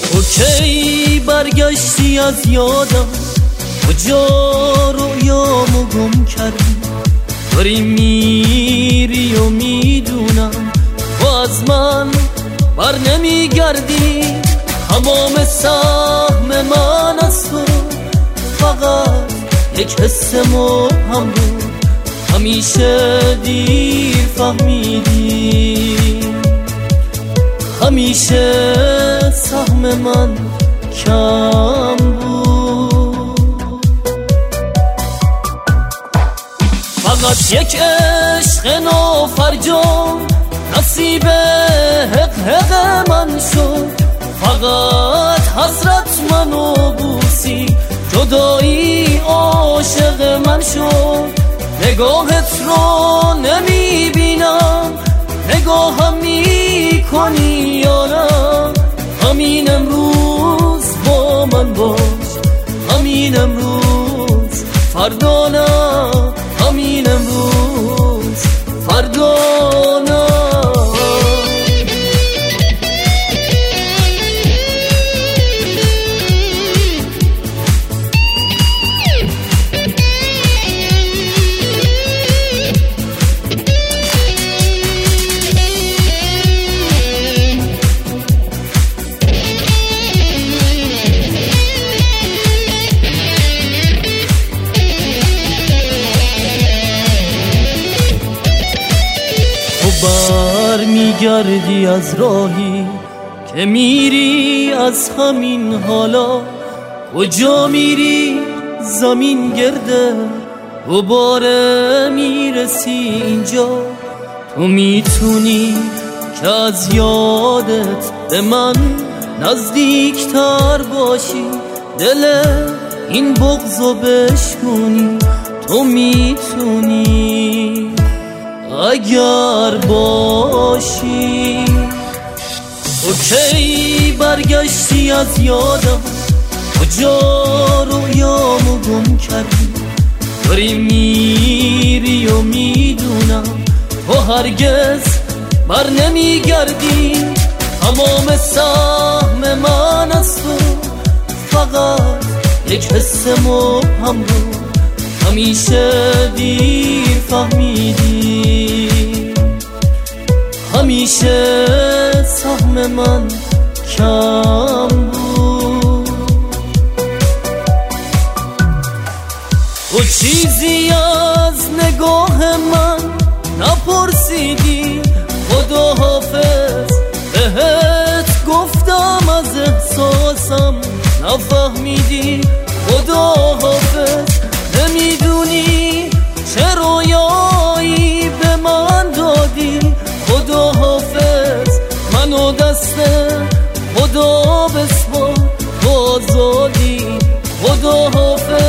تو کی برگشتی از یادم، کجا رویامو گم کردی؟ داری میری و میدونم تو از من بر نمیگردی. تمام سهم من از تو، فقط یک حس مبهم بود، همیشه دیر فهمیدی. همیشه سهم من کم بود. فقط یک عشق نافرجام نصیب حق من شد. فقط حسرت منو بوسی، جدایی عاشق من شد. نگاهت رو نمیبینم، نگاهم میکنی یا نه؟ همین امروز با من باش، همین امروز، فردا نه. همین امروز، فردا نه. بر میگردی از راهی که میری از همین حالا. کجا میری؟ زمین گرده، دوباره میرسی اینجا. تو میتونی که از یادت به من نزدیکتر باشی، دل این بغضو بشکنی. تو میتونی اگر باشی. تو کی برگشتی از یادم، کجا رویامو گم کردی؟ داری میری و میدونم تو هرگز بر نمیگردی. تمام سهم من از تو، فقط یک حس مبهم بود، همیشه دیر فهمیدی. همیشه سهم من کم بود. تو چیزی از نگاه من نپرسیدی، خدا حافظ بهت گفتم از احساسم نفهمیدی. خدا حافظ نمیدونی چه رویایی به من دادی. خدا حافظ منو دست خدا بسپار، تو آزادی. خدا حافظ